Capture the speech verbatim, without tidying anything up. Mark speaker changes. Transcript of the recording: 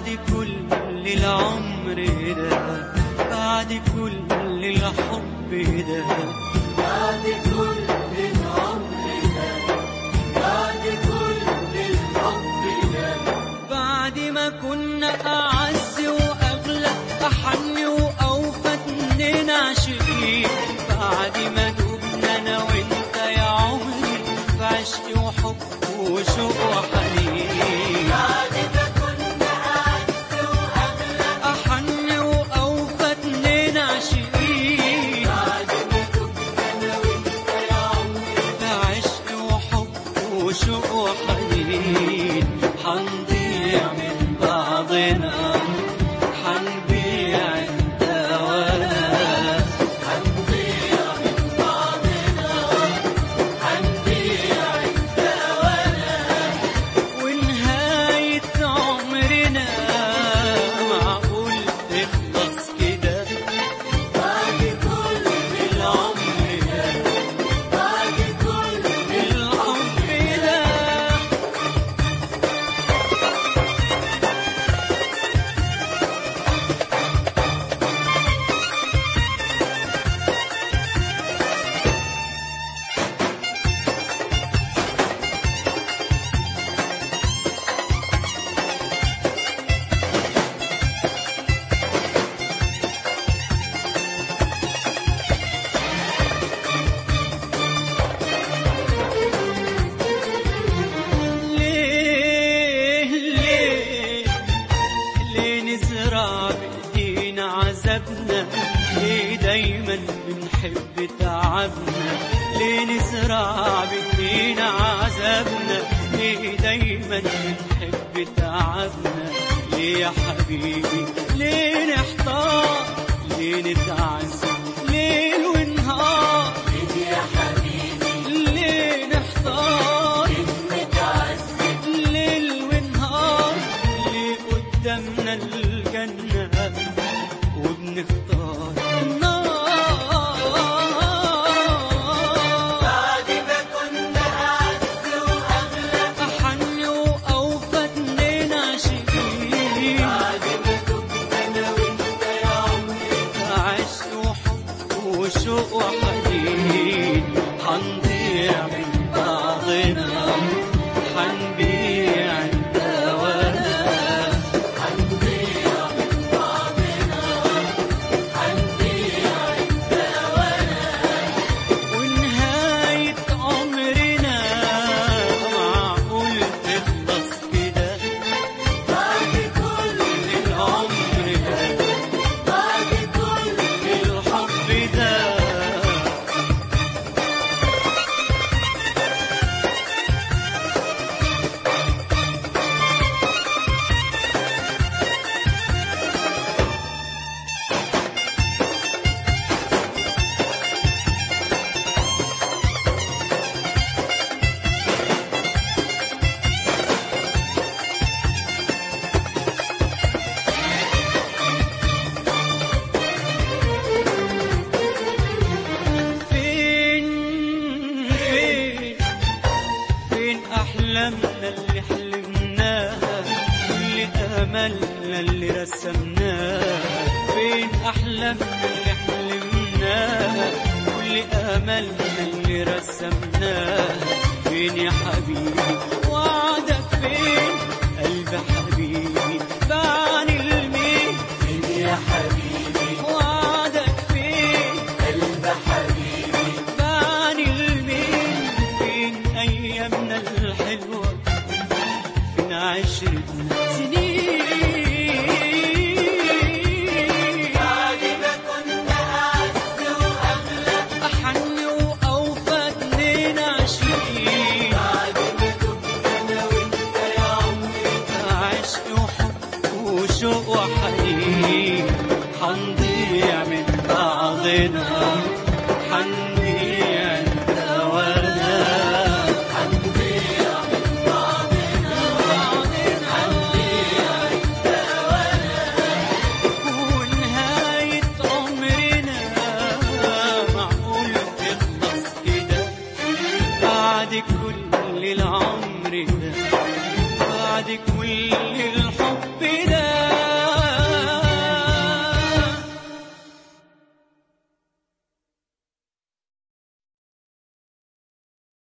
Speaker 1: بعد كل العمر ده، بعد كل الحب ده،
Speaker 2: بعد كل العمر ده، بعد كل الحب ده،
Speaker 1: بعد ما كنا أعز وأغلى أحن وأوفى اتنين عاشقين، بعد ما دبنا أنا وأنت يا عمري في عشق وحب وشوق وحنين،
Speaker 2: بعد ما كنا أعز وأغلى
Speaker 1: أحن وأوفى اتنين عاشقين،
Speaker 2: بعد ما دبنا أنا وأنت يا عمري
Speaker 1: في عشق وحب وشوق وحنين، حنضيع من بعضنا، حنبيع الدواء،
Speaker 2: هنضيع من بعضنا، هنبيع الدواء،
Speaker 1: ونهاية عمرنا معقول تخلص كده،
Speaker 2: بعد كل
Speaker 1: العمر ده،
Speaker 2: بعد كل
Speaker 1: العمر ده. ليه ليه ليه نزرع بإيدينا عذابنا، ليه دايما بنحب تعبنا، ليه نزرع بإيدينا عذابنا، ليه دايما بنحب تعبنا، ليه يا حبيبي ليه نحتار، ليه نتعذب ليل ونهار،
Speaker 2: ليه يا حبيبي
Speaker 1: ليه نحتار
Speaker 2: متعذب،
Speaker 1: ليل ونهار، ليه قدامنا الجنة وبنختار النار،
Speaker 2: بعد ما كنا أعز وأغلى
Speaker 1: أحن وأوفى اتنين عاشقين،
Speaker 2: بعد ما دبنا أنا وأنت يا عمري
Speaker 1: عشق وحب وشوق وحنين، حنضيع من بعضنا، حنبيع الدواء،
Speaker 2: هنضيع من بعضنا، هنبيع الدواء،
Speaker 1: ونهاية عمرنا معقول تخلص كده،
Speaker 2: بعد كل
Speaker 1: العمر ده،
Speaker 2: بعد كل
Speaker 1: الحب ده. فين فين فين أحلامنا اللي حلمناها، كل آمالنا اللي رسمناها، فين أحلامنا اللي حلمناها، كل آمالنا اللي رسمناها، فين يا حبيبي وعدك، فين قلب حبيبي بعن المين،
Speaker 2: فين يا حبيبي
Speaker 1: وعدك فين
Speaker 2: قلب حبيبي،
Speaker 1: بعن المين، فين أيامنا الحلوة، فين عشرتنا سنين،
Speaker 2: بعد ما كنا أعز وأغلى
Speaker 1: أحن وأوفى اتنين عاشقين،
Speaker 2: بعد ما دبنا أنا وأنت يا عمري
Speaker 1: عشق وحب وشوق وحنين، حنضيع من بعضنا، حنبيع الدواء،
Speaker 2: هنضيع من بعضنا، هنبيع الدواء،
Speaker 1: ونهاية عمرنا معقول تخلص كده، بعد كل العمر ده، بعد كل